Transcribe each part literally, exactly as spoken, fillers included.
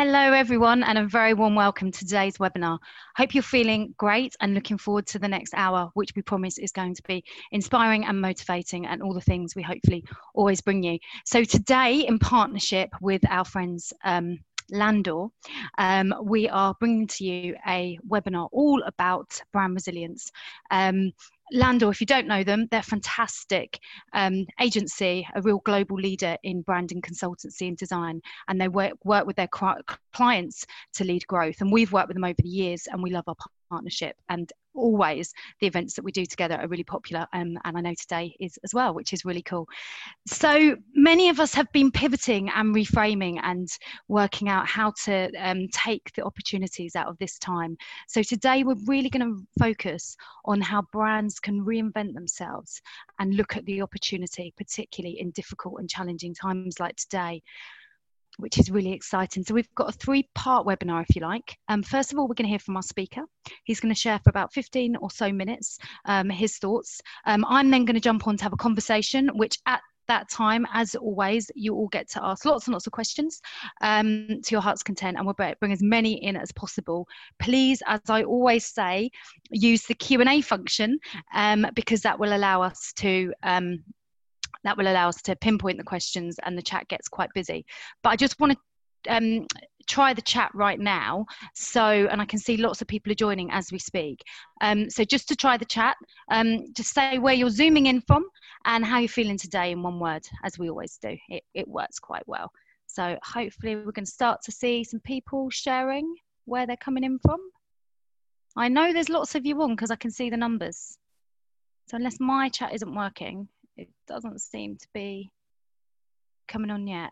Hello everyone, and a very warm welcome to today's webinar. Hope you're feeling great and looking forward to the next hour, which we promise is going to be inspiring and motivating and all the things we hopefully always bring you. So today, in partnership with our friends um, Landor, um, we are bringing to you a webinar all about brand resilience. Um, Landor, if you don't know them, they're a fantastic um, agency, a real global leader in branding consultancy and design, and they work, work with their clients to lead growth. And we've worked with them over the years, and we love our partnership. And always the events that we do together are really popular, um, and I know today is as well, which is really cool. So many of us have been pivoting and reframing and working out how to um, take the opportunities out of this time. So today we're really going to focus on how brands can reinvent themselves and look at the opportunity, particularly in difficult and challenging times like today, which is really exciting. So we've got a three-part webinar, if you like. Um, first of all, we're going to hear from our speaker. He's going to share for about fifteen or so minutes um, his thoughts. Um, I'm then going to jump on to have a conversation, which at that time, as always, you all get to ask lots and lots of questions um, to your heart's content, and we'll bring as many in as possible. Please, as I always say, use the Q and A function um, because that will allow us to um, that will allow us to pinpoint the questions, and the chat gets quite busy. But I just want to um, try the chat right now. So, and I can see lots of people are joining as we speak. Um, so just to try the chat, um, just say where you're zooming in from and how you're feeling today in one word, as we always do. It, it works quite well. So hopefully we're going to start to see some people sharing where they're coming in from. I know there's lots of you on because I can see the numbers. So unless my chat isn't working, it doesn't seem to be coming on yet.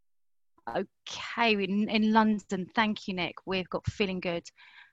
Okay, in, in London, thank you, Nick. We've got Feeling Good,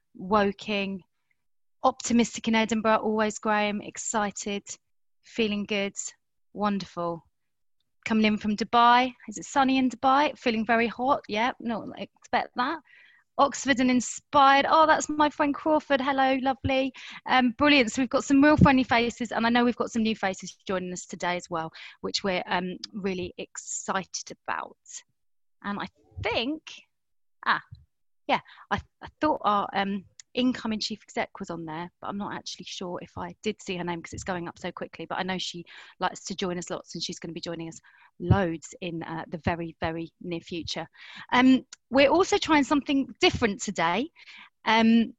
Woking, Optimistic in Edinburgh, always Graham, excited, Feeling Good, wonderful. Coming in from Dubai, is it sunny in Dubai? Feeling very hot, yeah, not expect that. Oxford and Inspired. Oh, that's my friend Crawford. Hello, lovely. Um, brilliant. So we've got some real friendly faces, and I know we've got some new faces joining us today as well, which we're um, really excited about. And I think, ah, yeah, I, I thought our um, incoming chief exec was on there, but I'm not actually sure if I did see her name because it's going up so quickly. But I know she likes to join us lots, and she's going to be joining us loads in uh, the very, very near future. Um, we're also trying something different today. Um,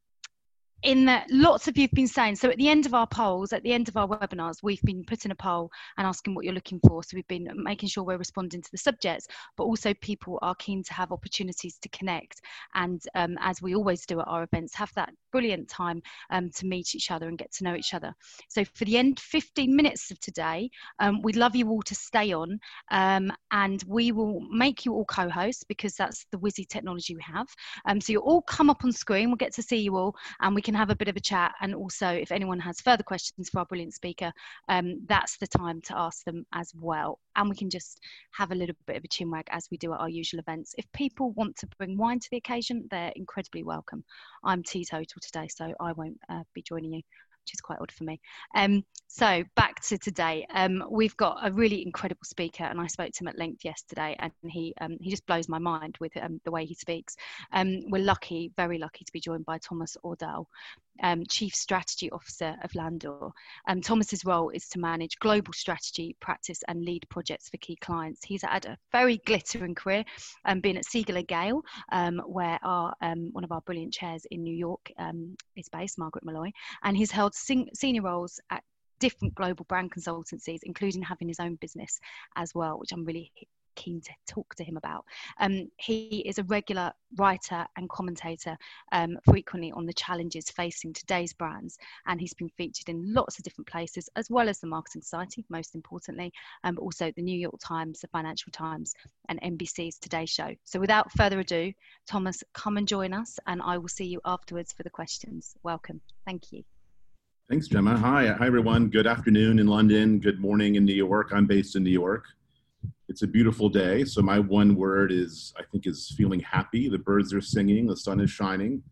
in that lots of you have been saying, so at the end of our polls, at the end of our webinars, we've been putting a poll and asking what you're looking for. So we've been making sure we're responding to the subjects, but also people are keen to have opportunities to connect. And um, as we always do at our events, have that brilliant time um, to meet each other and get to know each other. So for the end fifteen minutes of today, um, we'd love you all to stay on um, and we will make you all co-hosts because that's the whizzy technology we have. Um, so you'll all come up on screen, we'll get to see you all, and we can have a bit of a chat. And also if anyone has further questions for our brilliant speaker, um, that's the time to ask them as well. And we can just have a little bit of a chinwag as we do at our usual events. If people want to bring wine to the occasion, they're incredibly welcome. I'm teetotal today, so I won't uh, be joining you, which is quite odd for me. Um, so back to today, um, we've got a really incredible speaker, and I spoke to him at length yesterday, and he um, he just blows my mind with um, the way he speaks. Um, we're lucky, very lucky to be joined by Thomas Ordell, um, Chief Strategy Officer of Landor. Um, Thomas's role is to manage global strategy, practice and lead projects for key clients. He's had a very glittering career, um, being at Siegel and Gale, um, where our um, one of our brilliant chairs in New York um, is based, Margaret Malloy, and he's held senior roles at different global brand consultancies, including having his own business as well, which I'm really keen to talk to him about. Um, he is a regular writer and commentator, um, frequently on the challenges facing today's brands, and he's been featured in lots of different places, as well as the Marketing Society, most importantly, um, but also the New York Times, the Financial Times, and N B C's Today Show. So without further ado, Thomas, come and join us, and I will see you afterwards for the questions. Welcome. Thank you. Thanks, Gemma. Hi, hi everyone. Good afternoon in London. Good morning in New York. I'm based in New York. It's a beautiful day. So my one word is, I think, is feeling happy. The birds are singing. The sun is shining.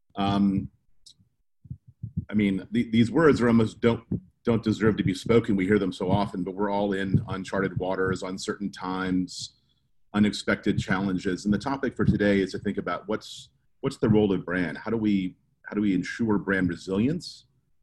Um, I mean, th these words are almost don't don't deserve to be spoken. We hear them so often, but we're all in uncharted waters, uncertain times. unexpected challenges. And the topic for today is to think about what's what's the role of brand? How do we how do we ensure brand resilience?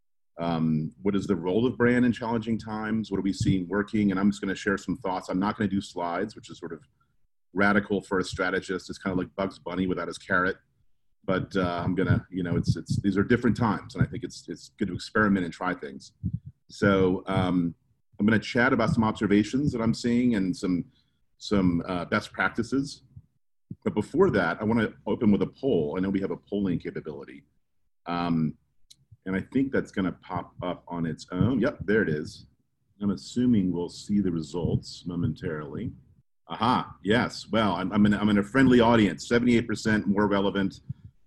Um, what is the role of brand in challenging times? What are we seeing working? And I'm just going to share some thoughts. I'm not going to do slides, which is sort of radical for a strategist. It's kind of like Bugs Bunny without his carrot. But uh, I'm gonna, you know, it's it's these are different times, and I think it's it's good to experiment and try things. So um, I'm gonna chat about some observations that I'm seeing and some some uh, best practices. But before that, I want to open with a poll. I know we have a polling capability. Um, And I think that's going to pop up on its own. Yep, there it is. I'm assuming we'll see the results momentarily. Aha, yes. Well, I'm, I'm, in, I'm in a friendly audience. seventy-eight percent more relevant,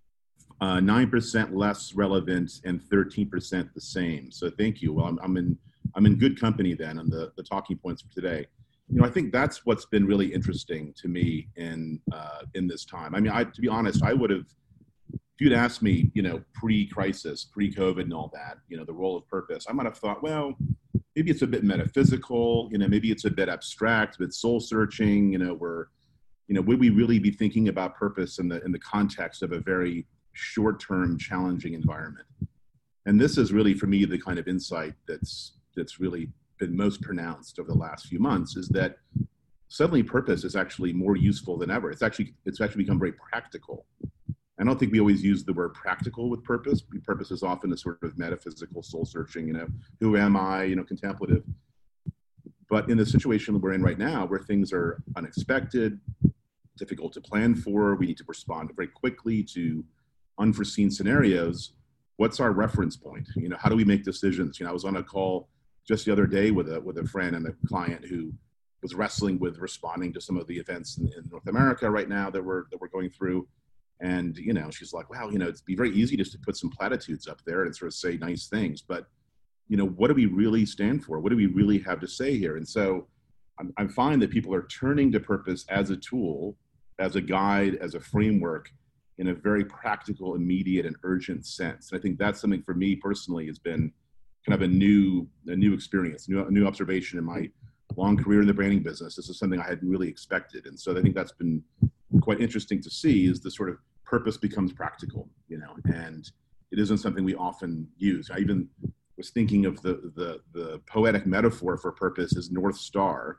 uh, nine percent less relevant, and thirteen percent the same. So thank you. Well, I'm, I'm, in, I'm in good company then on the, the talking points for today. You know, I think that's what's been really interesting to me in, uh, in this time. I mean, I, to be honest, I would have, if you'd asked me, you know, pre-crisis, pre-COVID and all that, you know, the role of purpose, I might have thought, well, maybe it's a bit metaphysical, you know, maybe it's a bit abstract, a bit soul searching, you know, we're, you know, would we really be thinking about purpose in the, in the context of a very short-term challenging environment? And this is really, for me, the kind of insight that's, that's really been most pronounced over the last few months is that suddenly purpose is actually more useful than ever. It's actually, it's actually become very practical. I don't think we always use the word practical with purpose. Purpose is often a sort of metaphysical soul searching, you know, who am I, you know, contemplative. But in the situation we're in right now, where things are unexpected, difficult to plan for, we need to respond very quickly to unforeseen scenarios, what's our reference point? You know, how do we make decisions? You know, I was on a call just the other day with a, with a friend and a client who was wrestling with responding to some of the events in, in North America right now that we're, that we're going through. And, you know, she's like, wow, you know, it'd be very easy just to put some platitudes up there and sort of say nice things. But, you know, what do we really stand for? What do we really have to say here? And so I'm, I'm finding that people are turning to purpose as a tool, as a guide, as a framework in a very practical, immediate, and urgent sense. And I think that's something for me personally has been kind of a new, a new experience, new, a new observation in my long career in the branding business. This is something I hadn't really expected. And so I think that's been quite interesting to see is the sort of purpose becomes practical, you know, and it isn't something we often use. I even was thinking of the, the, the poetic metaphor for purpose as North Star.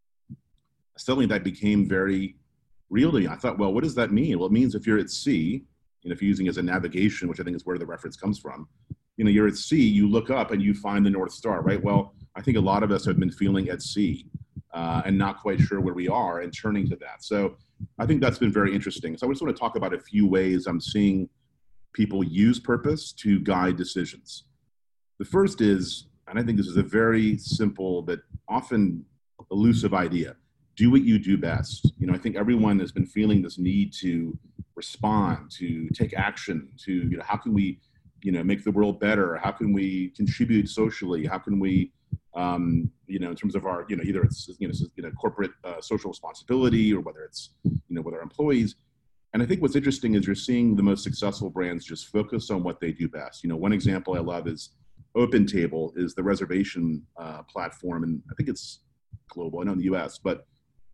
Suddenly that became very real to me. I thought, well, what does that mean? Well, it means if you're at sea, and if you're using it as a navigation, which I think is where the reference comes from, you know, you're at sea, you look up and you find the North Star, right? Well, I think a lot of us have been feeling at sea uh, and not quite sure where we are and turning to that. So I think that's been very interesting. So I just want to talk about a few ways I'm seeing people use purpose to guide decisions. The first is, and I think this is a very simple but often elusive idea, do what you do best. You know, I think everyone has been feeling this need to respond, to take action, to, you know, how can we, you know, make the world better? How can we contribute socially? How can we, um, you know, in terms of our, you know, either it's, you know, you know corporate uh, social responsibility or whether it's, you know, with our employees. And I think what's interesting is you're seeing the most successful brands just focus on what they do best. You know, one example I love is OpenTable is the reservation uh, platform. And I think it's global, I know in the U S, but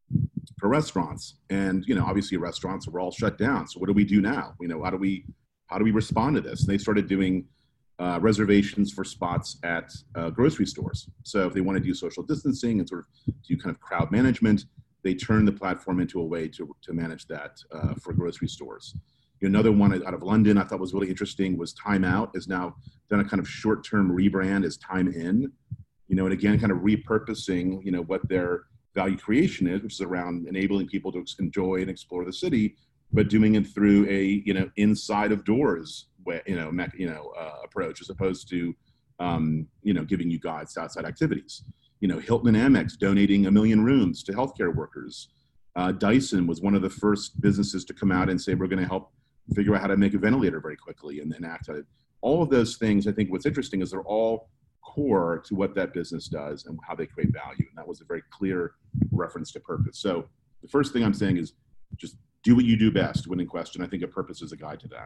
for restaurants. And, you know, obviously restaurants were all shut down. So what do we do now? You know, how do we, how do we respond to this? And they started doing uh, reservations for spots at uh, grocery stores. So if they want to do social distancing and sort of do kind of crowd management, they turned the platform into a way to, to manage that uh, for grocery stores. You know, another one out of London I thought was really interesting was Time Out has now done a kind of short-term rebrand as Time In, you know, and again, kind of repurposing, you know, what their value creation is, which is around enabling people to enjoy and explore the city, but doing it through a, you know, inside of doors, way, you know, mech, you know, uh, approach, as opposed to, um, you know, giving you guides to outside activities. You know, Hilton and Amex donating a million rooms to healthcare workers. Uh, Dyson was one of the first businesses to come out and say, we're going to help figure out how to make a ventilator very quickly and then act on it. All of those things, I think what's interesting is they're all core to what that business does and how they create value. And that was a very clear reference to purpose. So the first thing I'm saying is just do what you do best, winning question. I think a purpose is a guide to that.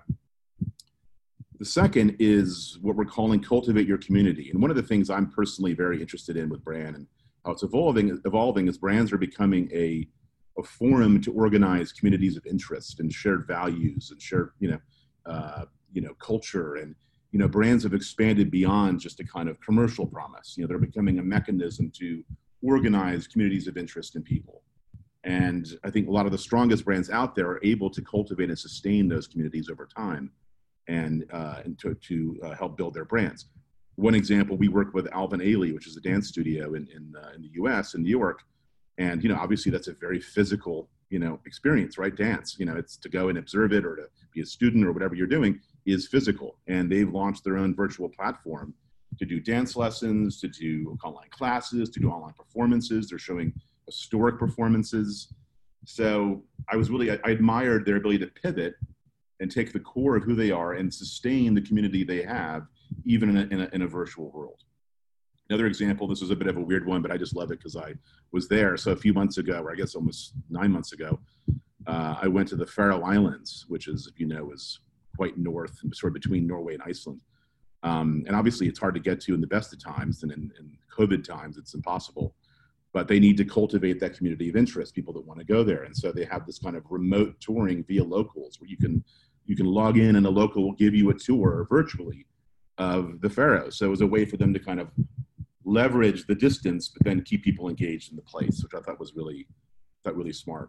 The second is what we're calling cultivate your community. And one of the things I'm personally very interested in with brand and how it's evolving, evolving is brands are becoming a a forum to organize communities of interest and shared values and shared, you know, uh, you know, culture. And, you know, brands have expanded beyond just a kind of commercial promise. You know, they're becoming a mechanism to organize communities of interest in people. And I think a lot of the strongest brands out there are able to cultivate and sustain those communities over time and, uh, and to, to uh, help build their brands. One example, we work with Alvin Ailey, which is a dance studio in, in, uh, in the U S, in New York. And, you know, obviously that's a very physical, you know, experience, right? Dance, you know, it's to go and observe it or to be a student or whatever you're doing is physical. And they've launched their own virtual platform to do dance lessons, to do online classes, to do online performances. They're showing historic performances. So I was really, I, I admired their ability to pivot and take the core of who they are and sustain the community they have, even in a, in a, in a virtual world. Another example, this was a bit of a weird one, but I just love it because I was there. So a few months ago, or I guess almost nine months ago, uh, I went to the Faroe Islands, which is, if you know, is quite north, sort of between Norway and Iceland. Um, and obviously it's hard to get to in the best of times, and in, in COVID times, it's impossible. But they need to cultivate that community of interest, people that want to go there. And so they have this kind of remote touring via locals where you can, you can log in and a local will give you a tour virtually of the Faroes. So it was a way for them to kind of leverage the distance, but then keep people engaged in the place, which I thought was really, thought really smart.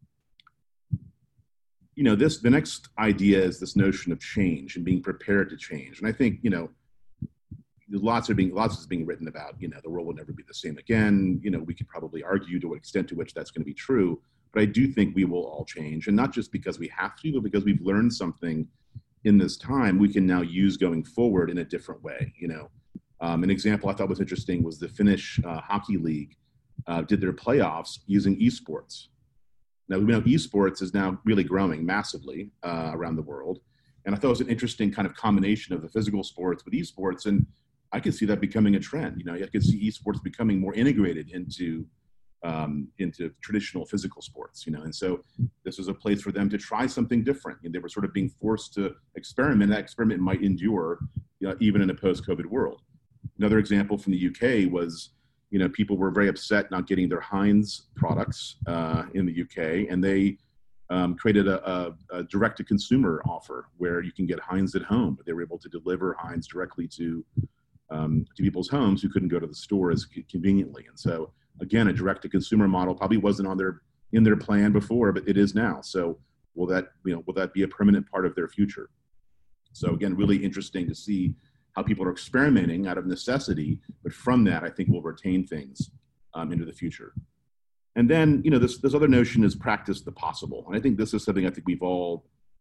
You know, this, the next idea is this notion of change and being prepared to change. And I think, you know, lots are being, lots is being written about, you know, the world will never be the same again. You know, we could probably argue to what extent to which that's going to be true, but I do think we will all change. And not just because we have to, but because we've learned something in this time we can now use going forward in a different way. You know, um, an example I thought was interesting was the Finnish uh, Hockey League uh, did their playoffs using esports. Now, we know esports is now really growing massively uh, around the world. And I thought it was an interesting kind of combination of the physical sports with esports. And I could see that becoming a trend. You know, I could see esports becoming more integrated into um, into traditional physical sports, you know. And so this was a place for them to try something different. And they were sort of being forced to experiment. That experiment might endure, you know, even in a post-COVID world. Another example from the U K was, you know, people were very upset not getting their Heinz products uh, in the U K, and they um, created a, a, a direct-to-consumer offer where you can get Heinz at home. But they were able to deliver Heinz directly to um, to people's homes who couldn't go to the store as conveniently. And so, again, a direct-to-consumer model probably wasn't on their in their plan before, but it is now. So, will that you know will that be a permanent part of their future? So, again, really interesting to see how people are experimenting out of necessity, but from that, I think we'll retain things um, into the future. And then, you know, this, this other notion is practice the possible. And I think this is something I think we've all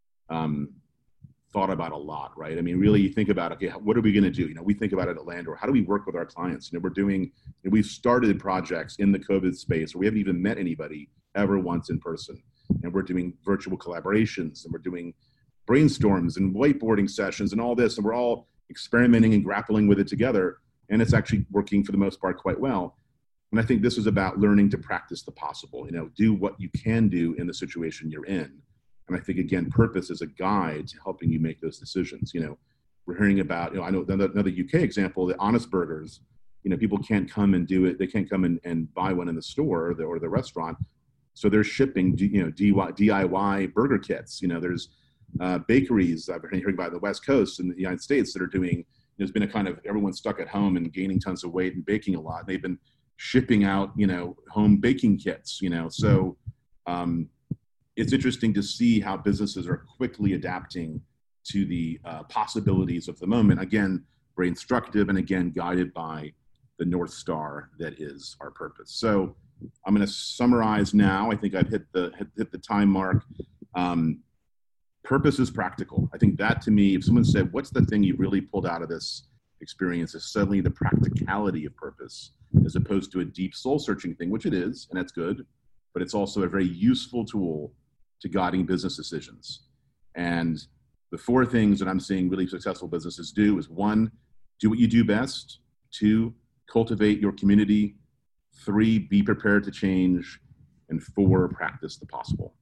um, thought about a lot, right? I mean, really you think about, okay, what are we gonna do? You know, we think about it at Landor, how do we work with our clients? You know, we're doing, you know, we've started projects in the COVID space where we haven't even met anybody ever once in person. And we're doing virtual collaborations and we're doing brainstorms and whiteboarding sessions and all this, and we're all experimenting and grappling with it together, and it's actually working for the most part quite well. And I think this is about learning to practice the possible, you know, do what you can do in the situation you're in. And I think, again, purpose is a guide to helping you make those decisions. You know, we're hearing about, you know, I know another U K example, the Honest Burgers, you know, people can't come and do it, they can't come and, and buy one in the store or the, or the restaurant, so they're shipping, you know, D I Y burger kits. You know, there's Uh, bakeries I've been hearing about the West Coast in the United States that are doing, there's been a kind of, everyone's stuck at home and gaining tons of weight and baking a lot. They've been shipping out, you know, home baking kits, you know, so um, it's interesting to see how businesses are quickly adapting to the uh, possibilities of the moment. Again, very instructive and again, guided by the North Star that is our purpose. So I'm going to summarize now. I think I've hit the, hit, hit the time mark. Um, Purpose is practical. I think that, to me, if someone said, what's the thing you really pulled out of this experience, is suddenly the practicality of purpose, as opposed to a deep soul-searching thing, which it is, and that's good, but it's also a very useful tool to guiding business decisions. And the four things that I'm seeing really successful businesses do is, one, do what you do best. Two, cultivate your community. Three, be prepared to change. And four, practice the possible.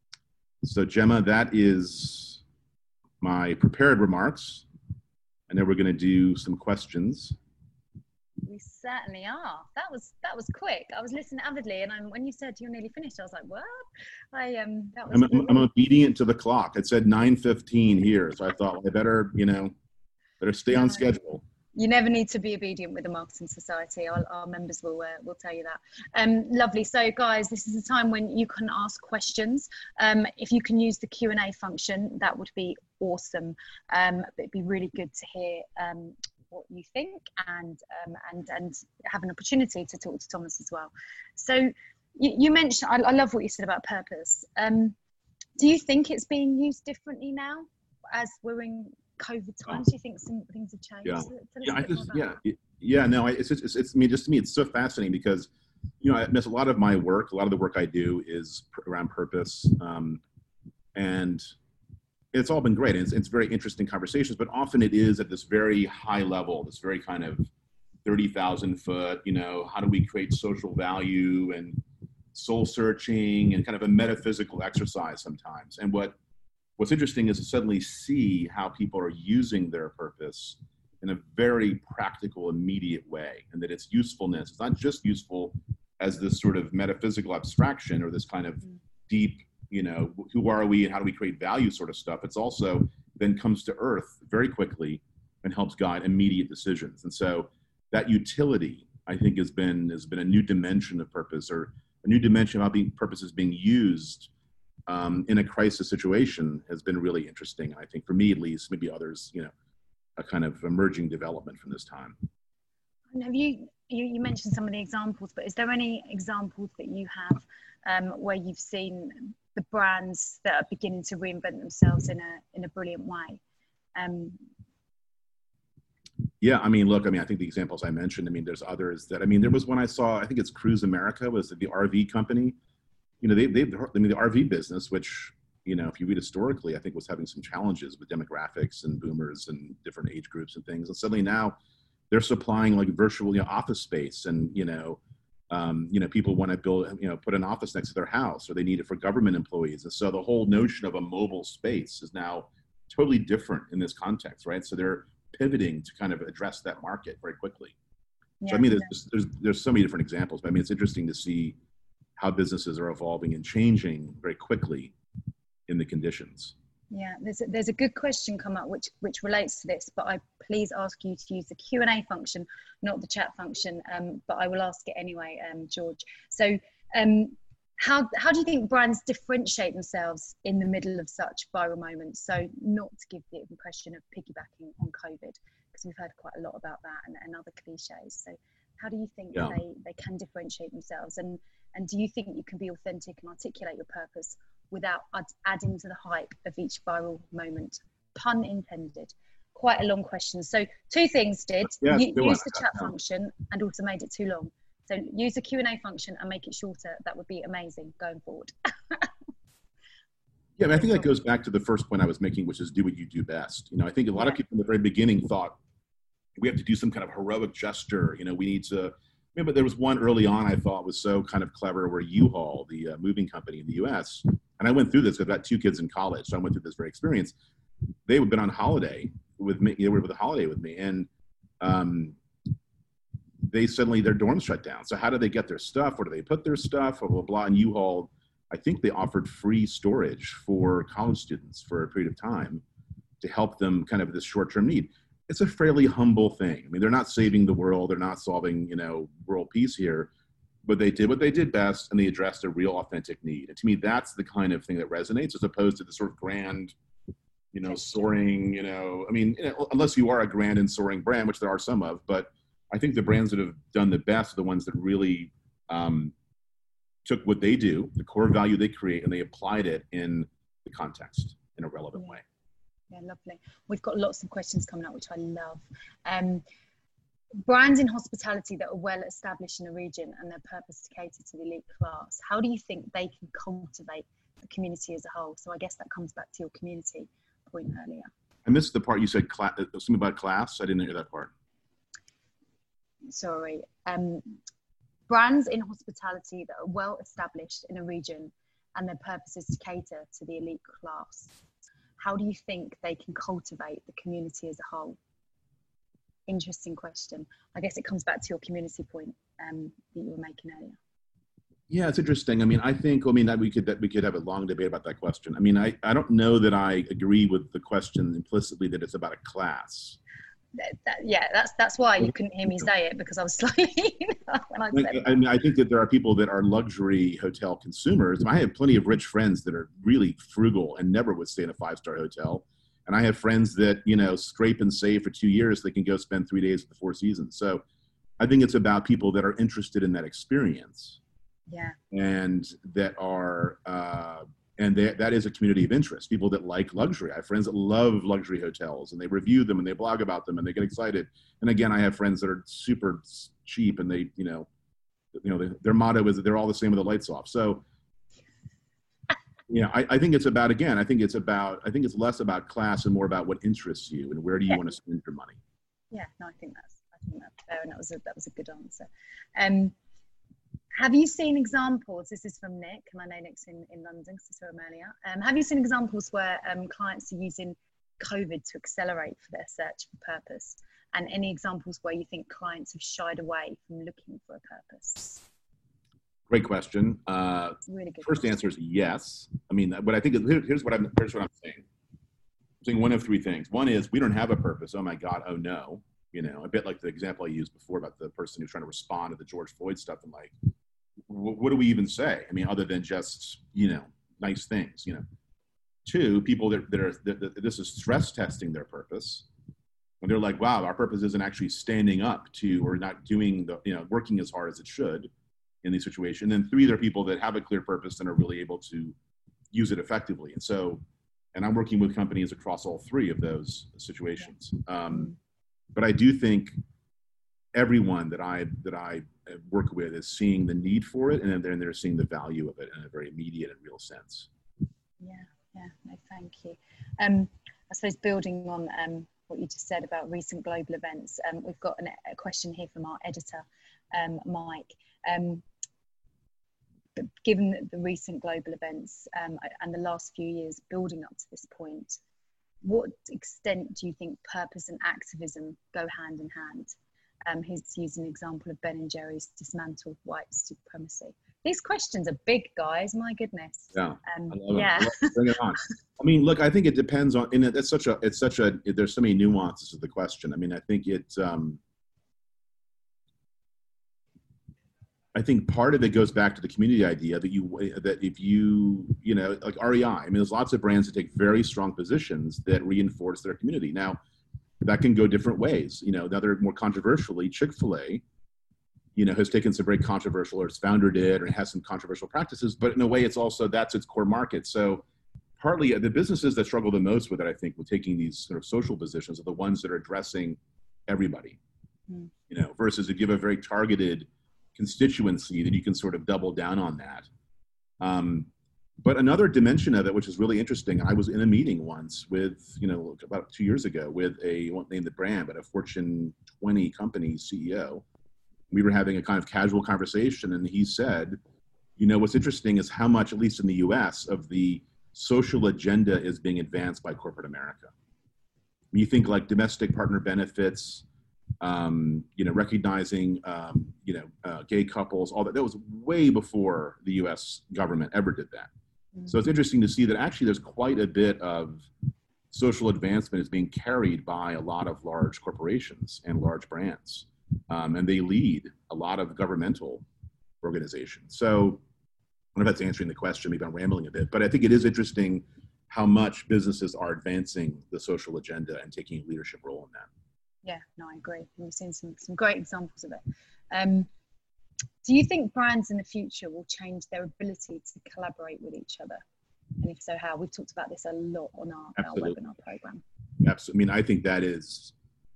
So Gemma, that is my prepared remarks. And then we're going to do some questions. We certainly are. That was that was quick. I was listening avidly, and I'm, when you said you're nearly finished, I was like, "What?" I um, that was. I'm, I'm, I'm obedient to the clock. It said nine fifteen here, so I thought, well, I better, you know, better stay no, on schedule. You never need to be obedient with the Marketing Society. Our, our members will uh, will tell you that. Um, lovely. So, guys, this is the time when you can ask questions. Um, if you can use the Q and A function, that would be awesome. Um, it'd be really good to hear um, what you think, and um, and and have an opportunity to talk to Thomas as well. So, you, you mentioned. I, I love what you said about purpose. Um, do you think it's being used differently now, as we're in COVID times? Do you think some things have changed? Yeah, Tell us yeah, a I bit more just, about yeah, that. it- yeah. No, I- it's, it's, it's, I mean, just to me, it's so fascinating because, you know, I miss a lot of my work. A lot of the work I do is pr- around purpose, um, and it's all been great. And it's, it's very interesting conversations, but often it is at this very high level, this very kind of thirty thousand foot. You know, how do we create social value and soul searching and kind of a metaphysical exercise sometimes. And what What's interesting is to suddenly see how people are using their purpose in a very practical, immediate way, and that its usefulness is not just useful as this sort of metaphysical abstraction or this kind of deep, you know, who are we and how do we create value sort of stuff. It's also then comes to earth very quickly and helps guide immediate decisions. And so that utility, I think, has been has been a new dimension of purpose, or a new dimension of how being purpose is being used Um, in a crisis situation has been really interesting. I think for me, at least, maybe others, you know, a kind of emerging development from this time. And have you, you, you mentioned some of the examples, but is there any examples that you have um, where you've seen the brands that are beginning to reinvent themselves in a in a brilliant way? Um, Yeah, I mean, look, I mean, I think the examples I mentioned, I mean, there's others that, I mean, there was one I saw, I think it's Cruise America, was the R V company. You know, they, they, I mean, the R V business, which, you know, if you read historically, I think was having some challenges with demographics and boomers and different age groups and things. And suddenly now they're supplying like virtual, you know, office space, and, you know, um, you know, people want to build, you know, put an office next to their house, or they need it for government employees. And so the whole notion of a mobile space is now totally different in this context, right? So they're pivoting to kind of address that market very quickly. yeah, So I mean, there's, there's, there's so many different examples, but I mean, it's interesting to see how businesses are evolving and changing very quickly in the conditions. Yeah, there's a, there's a good question come up which which relates to this, but I please ask you to use the Q and A function, not the chat function. Um, but I will ask it anyway, um, George. So, um, how how do you think brands differentiate themselves in the middle of such viral moments? So, not to give the impression of piggybacking on COVID, because we've heard quite a lot about that and, and other cliches. So, how do you think Yeah. they they can differentiate themselves, and and do you think you can be authentic and articulate your purpose without ad- adding to the hype of each viral moment? Pun intended. Quite a long question. So two things did. Yeah, U- good use one. the chat function and also made it too long. So use the Q and A function and make it shorter. That would be amazing going forward. Yeah, I, mean, I think that goes back to the first point I was making, which is do what you do best. You know, I think a lot Yeah. of people in the very beginning thought we have to do some kind of heroic gesture. You know, we need to. But there was one early on I thought was so kind of clever, where U-Haul, the uh, moving company in the U S, and I went through this. I've got two kids in college, so I went through this very experience. They had been on holiday with me. They were with a holiday with me, and um, they suddenly their dorms shut down. So how do they get their stuff? Where do they put their stuff? Blah blah blah. And U-Haul, I think they offered free storage for college students for a period of time to help them kind of this short-term need. It's a fairly humble thing. I mean, they're not saving the world. They're not solving, you know, world peace here, but they did what they did best, and they addressed a real authentic need. And to me, that's the kind of thing that resonates, as opposed to the sort of grand, you know, soaring, you know, I mean, you know, unless you are a grand and soaring brand, which there are some of, but I think the brands that have done the best are the ones that really um, took what they do, the core value they create, and they applied it in the context in a relevant Yeah. way. Yeah, lovely. We've got lots of questions coming up, which I love. Um, brands in hospitality that are well established in a region and their purpose to cater to the elite class, how do you think they can cultivate the community as a whole? So I guess that comes back to your community point earlier. I missed the part you said, cla- something about class. I didn't hear that part. Sorry. Um, brands in hospitality that are well established in a region and their purpose is to cater to the elite class, how do you think they can cultivate the community as a whole interesting question. I guess it comes back to your community point um, that you were making earlier. Yeah, it's interesting. I mean, I think, I mean, that we could that we could have a long debate about that question. I mean, I, I don't know that I agree with the question implicitly that it's about a class. That, that, yeah, that's that's why you couldn't hear me say it, because I was slightly when I said I mean, I think that there are people that are luxury hotel consumers. I have plenty of rich friends that are really frugal and never would stay in a five-star hotel. And I have friends that, you know, scrape and save for two years. They can go spend three days at the Four Seasons. So I think it's about people that are interested in that experience. Yeah. And that are, uh, and they, that is a community of interest. People that like luxury. I have friends that love luxury hotels, and they review them and they blog about them and they get excited. And again, I have friends that are super cheap, and they, you know, you know, they, their motto is that they're all the same with the lights off. So, you know, I, I think it's about, again, I think it's about, I think it's less about class and more about what interests you and where do you yeah. want to spend your money. Yeah, no, I think that's, I think that's fair, and that was a, that was a good answer. Um, Have you seen examples, this is from Nick, and I know Nick's in, in London because I saw him earlier. Um, have you seen examples where um, clients are using COVID to accelerate for their search for purpose? And any examples where you think clients have shied away from looking for a purpose? Great question. Uh, really good first question. answer is yes. I mean, but I think here, here's what I'm here's what I'm saying. I'm saying one of three things. One is we don't have a purpose. Oh my God. Oh no. You know, a bit like the example I used before about the person who's trying to respond to the George Floyd stuff. And like, what do we even say? I mean, other than just, you know, nice things, you know. Two, people that, that are, that, that this is stress testing their purpose. When they're like, wow, our purpose isn't actually standing up to, or not doing the, you know, working as hard as it should in these situations. And then three, there are people that have a clear purpose and are really able to use it effectively. And so, and I'm working with companies across all three of those situations. Um, but I do think everyone that I that I work with is seeing the need for it, and then they're seeing the value of it in a very immediate and real sense. Yeah, yeah, no, thank you. Um, I suppose building on um, what you just said about recent global events, um, we've got an, a question here from our editor, um, Mike. Um, but given the, the recent global events um, and the last few years building up to this point, what extent do you think purpose and activism go hand in hand? Um, he's used an example of Ben and Jerry's dismantled white supremacy. These questions are big, guys. My goodness. Yeah. Um, I love yeah. it. I love it. Bring it on. I mean, look, I think it depends on, and it's such a, it's such a, there's so many nuances to the question. I mean, I think it, um, I think part of it goes back to the community idea that you, that if you, you know, like R E I, I mean, there's lots of brands that take very strong positions that reinforce their community. Now, that can go different ways. You know, another more controversially, Chick-fil-A, you know, has taken some very controversial, or its founder did, or has some controversial practices, but in a way it's also, that's its core market. So partly the businesses that struggle the most with it, I think, with taking these sort of social positions are the ones that are addressing everybody, mm. you know, versus if you have a very targeted constituency, that you can sort of double down on that. Um, but another dimension of it, which is really interesting, I was in a meeting once with, you know, about two years ago with a, I won't name the brand, but a Fortune twenty company C E O. We were having a kind of casual conversation, and he said, you know, what's interesting is how much, at least in the U S, of the social agenda is being advanced by corporate America. When you think like domestic partner benefits, um, you know, recognizing, um, you know, uh, gay couples, all that, that was way before the U S government ever did that. Mm-hmm. So it's interesting to see that actually there's quite a bit of social advancement is being carried by a lot of large corporations and large brands. Um, and they lead a lot of governmental organizations. So I don't know if that's answering the question, maybe I'm rambling a bit, but I think it is interesting how much businesses are advancing the social agenda and taking a leadership role in that. Yeah, no, I agree. We've seen some, some great examples of it. Um, do you think brands in the future will change their ability to collaborate with each other? And if so, how? We've talked about this a lot on our, our webinar program. Absolutely. I mean, I think that is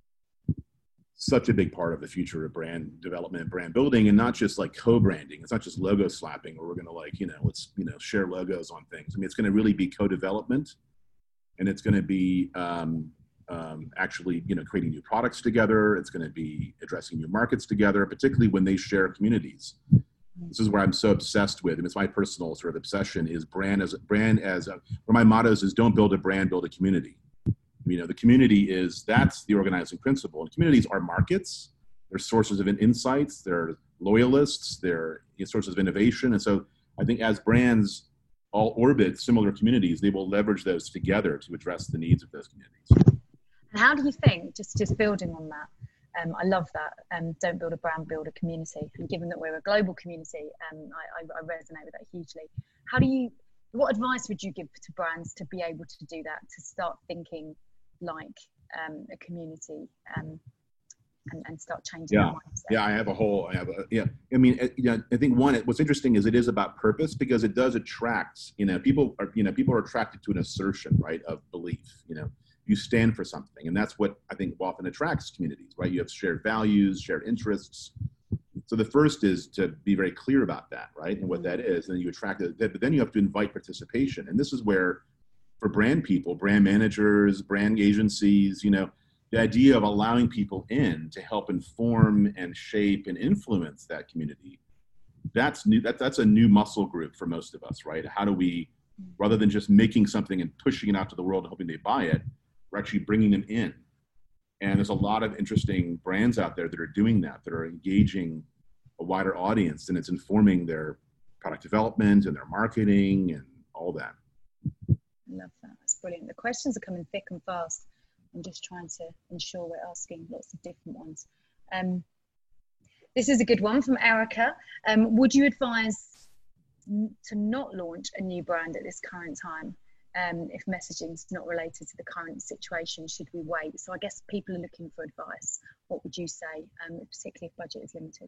such a big part of the future of brand development and brand building, and not just like co-branding. It's not just logo slapping where we're going to like, you know, let's, you know, share logos on things. I mean, it's going to really be co-development, and it's going to be um, um, actually, you know, creating new products together. It's going to be addressing new markets together, particularly when they share communities. This is where I'm so obsessed with, and it's my personal sort of obsession, is brand as brand as a, one of my mottos is don't build a brand, build a community. You know, the community is, that's the organizing principle. And communities are markets. They're sources of insights. They're loyalists. They're sources of innovation. And so I think as brands all orbit similar communities, they will leverage those together to address the needs of those communities. And how do you think, just, just building on that, um, I love that, um, don't build a brand, build a community. And given that we're a global community, um, I, I, I resonate with that hugely. How do you, what advice would you give to brands to be able to do that, to start thinking like um, a community um, and, and start changing yeah. their mindset? Yeah, I have a whole, I have a, yeah. I mean, it, you know, I think one, what's interesting is it is about purpose, because it does attract, you know, people are, you know, people are attracted to an assertion, right, of belief, you know. You stand for something, and that's what I think often attracts communities, right? You have shared values, shared interests. So the first is to be very clear about that, right? And what that is, and then you attract it, but then you have to invite participation. And this is where, for brand people, brand managers, brand agencies, you know, the idea of allowing people in to help inform and shape and influence that community, that's new, that, that's a new muscle group for most of us, right? How do we, rather than just making something and pushing it out to the world and hoping they buy it, we're actually bringing them in. And there's a lot of interesting brands out there that are doing that, that are engaging a wider audience, and it's informing their product development and their marketing and all that. I love that. That's brilliant. The questions are coming thick and fast. I'm just trying to ensure we're asking lots of different ones. Um, this is a good one from Erica. Um, would you advise to not launch a new brand at this current time? Um, if messaging is not related to the current situation, should we wait? So I guess people are looking for advice. What would you say, um, particularly if budget is limited?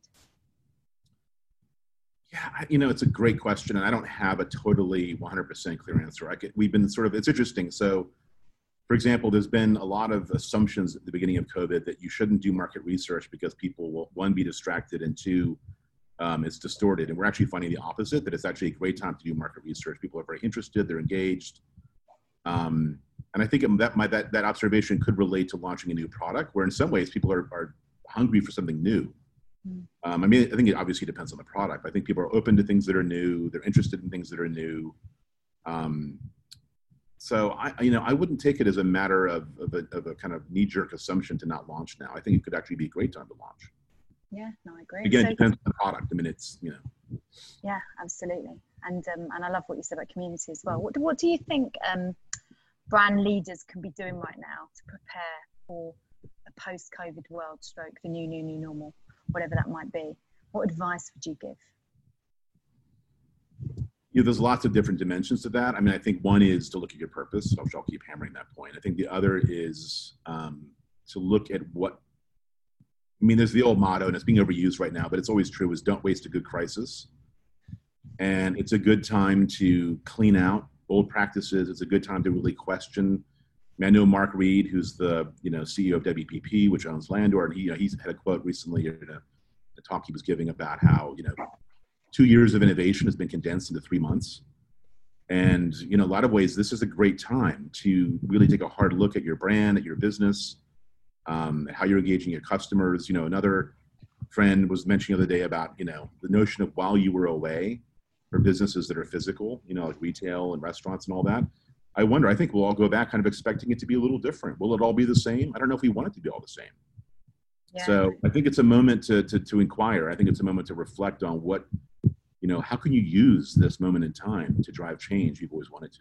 Yeah, you know, it's a great question, and I don't have a totally one hundred percent clear answer. I get, we've been sort of, it's interesting. So, for example, there's been a lot of assumptions at the beginning of COVID that you shouldn't do market research because people will, one, be distracted, and two, um, it's distorted. And we're actually finding the opposite, that it's actually a great time to do market research. People are very interested, they're engaged. Um, and I think that, my, that that observation could relate to launching a new product, where in some ways people are, are hungry for something new. Um, I mean, I think it obviously depends on the product. I think people are open to things that are new. They're interested in things that are new. Um, so I, you know, I wouldn't take it as a matter of, of, a, of a kind of knee-jerk assumption to not launch now. I think it could actually be a great time to launch. Yeah, no, I agree. Again, so, it depends on the product. I mean, it's, you know. Yeah, absolutely. And um, and I love what you said about community as well. What do, what do you think um, brand leaders can be doing right now to prepare for a post-COVID world, stroke the new, new, new normal, whatever that might be? What advice would you give? You know, there's lots of different dimensions to that. I mean, I think one is to look at your purpose. I'll, I'll keep hammering that point. I think the other is um, to look at what, I mean, there's the old motto, and it's being overused right now, but it's always true, is don't waste a good crisis. And it's a good time to clean out old practices. It's a good time to really question. I mean, I know Mark Reed, who's the you know C E O of W P P, which owns Landor, and he you know, he's had a quote recently in a, a talk he was giving about how you know two years of innovation has been condensed into three months. And you know, a lot of ways, this is a great time to really take a hard look at your brand, at your business, um, how you're engaging your customers. You know, another friend was mentioning the other day about you know the notion of while you were away, for businesses that are physical, you know, like retail and restaurants and all that. I wonder, I think we'll all go back kind of expecting it to be a little different. Will it all be the same? I don't know if we want it to be all the same. Yeah. So I think it's a moment to, to, to inquire. I think it's a moment to reflect on what, you know, how can you use this moment in time to drive change you've always wanted to?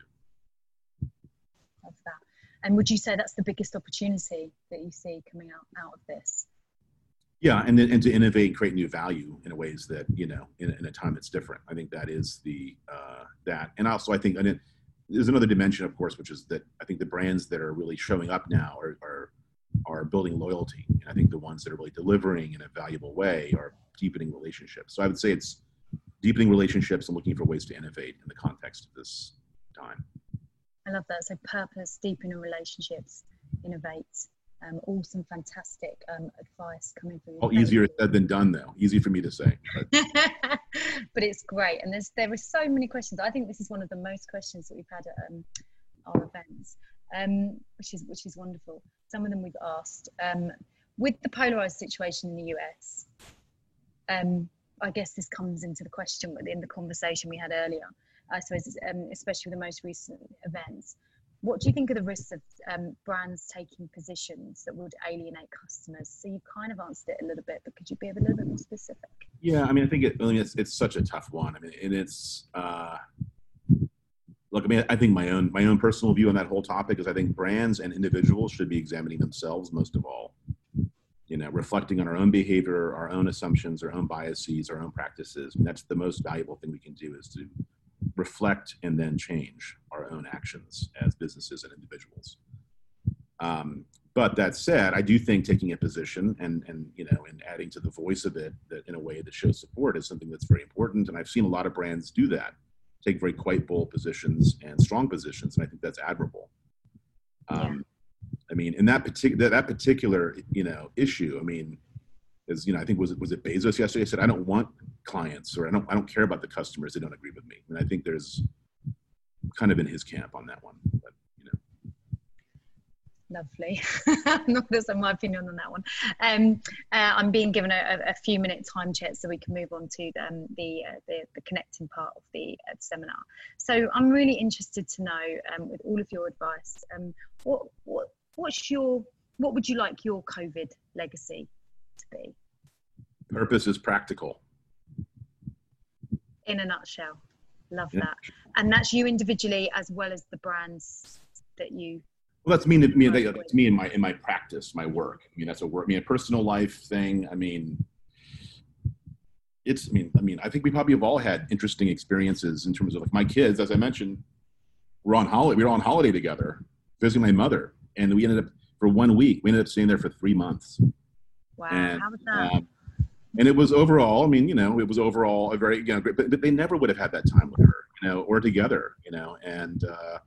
Love that. And would you say that's the biggest opportunity that you see coming out, out of this? Yeah, and and to innovate and create new value in ways that, you know, in, in a time that's different. I think that is the, uh, that. And also I think, and it, there's another dimension, of course, which is that I think the brands that are really showing up now are, are, are building loyalty. And I think the ones that are really delivering in a valuable way are deepening relationships. So I would say it's deepening relationships and looking for ways to innovate in the context of this time. I love that. So purpose, deepening relationships, innovate. Um, all some fantastic um, advice coming from you. All easier said than done, though. Easy for me to say. But, but it's great. And there's there are so many questions. I think this is one of the most questions that we've had at um, our events, um, which is which is wonderful. Some of them we've asked. Um, with the polarized situation in the U S, um, I guess this comes into the question within the conversation we had earlier. I suppose, um, especially with the most recent events. what do you think are the risks of um, brands taking positions that would alienate customers? So you kind of answered it a little bit, but could you be a little bit more specific? Yeah, I mean, I think it, I mean, it's it's such a tough one. I mean, and it's uh, look. I mean, I think my own my own personal view on that whole topic is I think brands and individuals should be examining themselves most of all. You know, reflecting on our own behavior, our own assumptions, our own biases, our own practices. And that's the most valuable thing we can do is to reflect and then change our own actions as businesses and individuals. Um, but that said, I do think taking a position and, and, you know, and adding to the voice of it that in a way that shows support is something that's very important. And I've seen a lot of brands do that, take very quite bold positions and strong positions. And I think that's admirable. Um, yeah. I mean, in that particular, that particular, you know, issue, I mean, is, you know, I think was it, was it Bezos yesterday said, I don't want clients or I don't, I don't care about the customers. They don't agree with me. And I think there's kind of in his camp on that one, but you know. Lovely. Not just my opinion on that one. Um, uh, I'm being given a, a few minute time check so we can move on to um, the, uh, the the connecting part of the uh, seminar. So I'm really interested to know, um, with all of your advice, um, what what what's your what would you like your COVID legacy to be? Purpose is practical. In a nutshell. Love yeah. that. And that's you individually as well as the brands that you. Well, that's me. To me, that's me in my in my practice, my work. I mean, that's a work. I mean, a personal life thing. I mean, it's. I mean, I mean, I think we probably have all had interesting experiences in terms of like my kids. As I mentioned, we're on holiday. We were on holiday together, visiting my mother, and we ended up for one week. We ended up staying there for three months. Wow, and, how was that? Um, and it was overall. I mean, you know, it was overall a very, you know, great. But, but they never would have had that time with her, you know, or together, you know, and. Uh,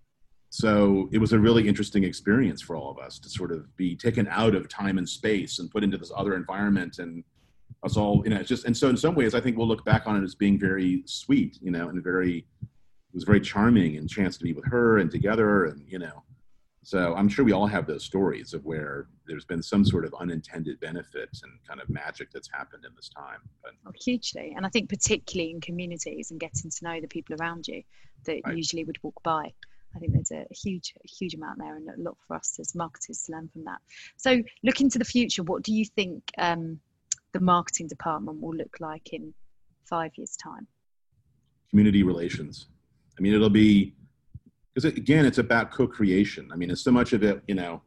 So it was a really interesting experience for all of us to sort of be taken out of time and space and put into this other environment, and us all, you know, it's just, and so in some ways, I think we'll look back on it as being very sweet, you know, and very, it was very charming and chance to be with her and together, and, you know, so I'm sure we all have those stories of where there's been some sort of unintended benefit and kind of magic that's happened in this time. But, oh, hugely. And I think particularly in communities and getting to know the people around you that right. usually would walk by. I think there's a huge, a huge amount there and a lot for us as marketers to learn from that. So looking to the future, what do you think um, the marketing department will look like in five years' time? Community relations. I mean, it'll be, because it, again, it's about co-creation. I mean, it's so much of it, you know,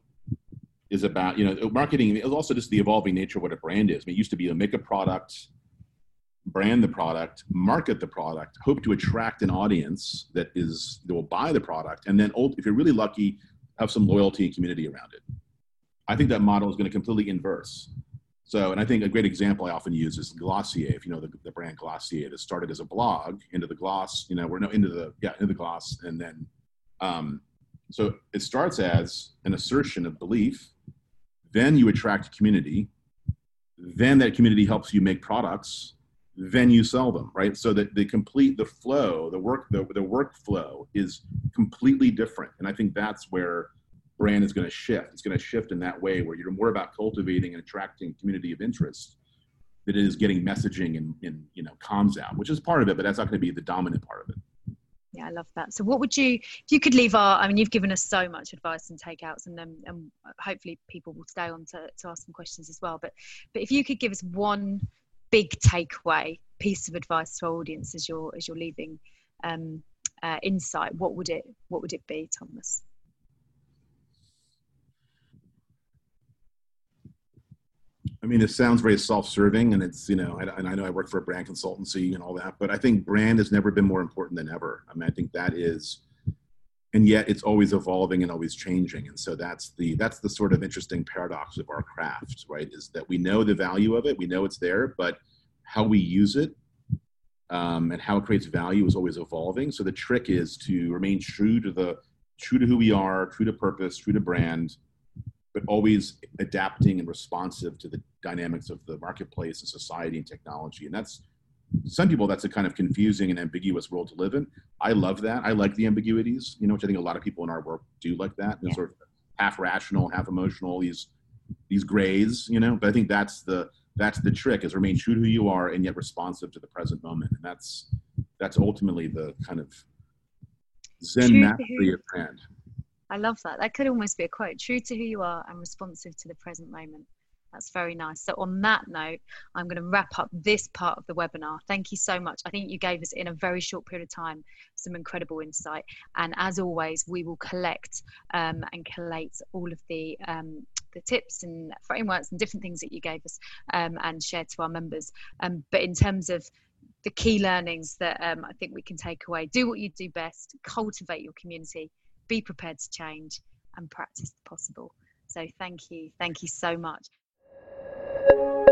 is about, you know, marketing is also just the evolving nature of what a brand is. I mean, it used to be to make a product, brand the product, market the product, hope to attract an audience that is that will buy the product, and then if you're really lucky, have some loyalty and community around it. I think that model is going to completely inverse. So, and I think a great example I often use is Glossier. If you know the, the brand Glossier, that started as a blog into the gloss, you know, we're no into the yeah into the gloss, and then um, so it starts as an assertion of belief, then you attract community, then that community helps you make products. Then you sell them, right? So that they complete the flow, the work, the, the workflow is completely different. And I think that's where brand is going to shift. It's going to shift in that way where you're more about cultivating and attracting community of interest than it is getting messaging and, and, you know, comms out, which is part of it, but that's not going to be the dominant part of it. Yeah, I love that. So what would you, if you could leave our, I mean, you've given us so much advice and takeouts, and um, and hopefully people will stay on to, to ask some questions as well. But, but if you could give us one big takeaway piece of advice to our audience as you're as you're leaving um, uh, insight, what would it what would it be, Thomas? I mean, it sounds very self-serving, and it's, you know, and I know I work for a brand consultancy and all that, but I think brand has never been more important than ever. I mean, I think that is, and yet it's always evolving and always changing. And so that's the, that's the sort of interesting paradox of our craft, right? Is that we know the value of it, we know it's there, but how we use it um, and how it creates value is always evolving. So the trick is to remain true to the, true to who we are, true to purpose, true to brand, but always adapting and responsive to the dynamics of the marketplace and society and technology. And that's, some people, that's a kind of confusing and ambiguous world to live in. I love that. I like the ambiguities, you know, which I think a lot of people in our work do like that. Yeah. Sort of half rational, half emotional, these these grays, you know. But I think that's the that's the trick, is remain true to who you are and yet responsive to the present moment. And that's that's ultimately the kind of Zen mastery of brand. I love that. That could almost be a quote: true to who you are and responsive to the present moment. That's very nice. So on that note, I'm going to wrap up this part of the webinar. Thank you so much. I think you gave us, in a very short period of time, some incredible insight. And as always, we will collect um, and collate all of the um, the tips and frameworks and different things that you gave us um, and share to our members. Um, but in terms of the key learnings that um, I think we can take away, do what you do best, cultivate your community, be prepared to change, and practice the possible. So thank you. Thank you so much.